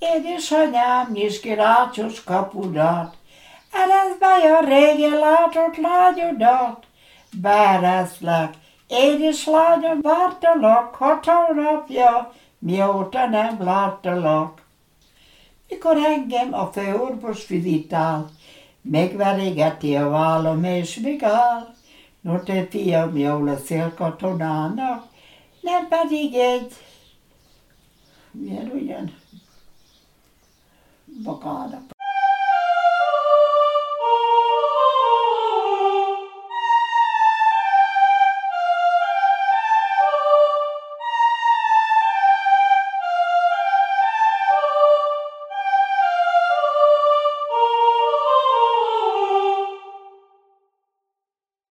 Édesanyám, nyisd ki rácsos kapudat, ereszd be a régen látott lányodat. Bereszlek, édes lányom, vártalak 6 hónapja, mióta nem láttalak. Mikor engem a főorvos vizitál, megverégeti a vállam és megáll. No te fiam, jó leszel katonának, nem pedig egy, milyen ugyan, magának.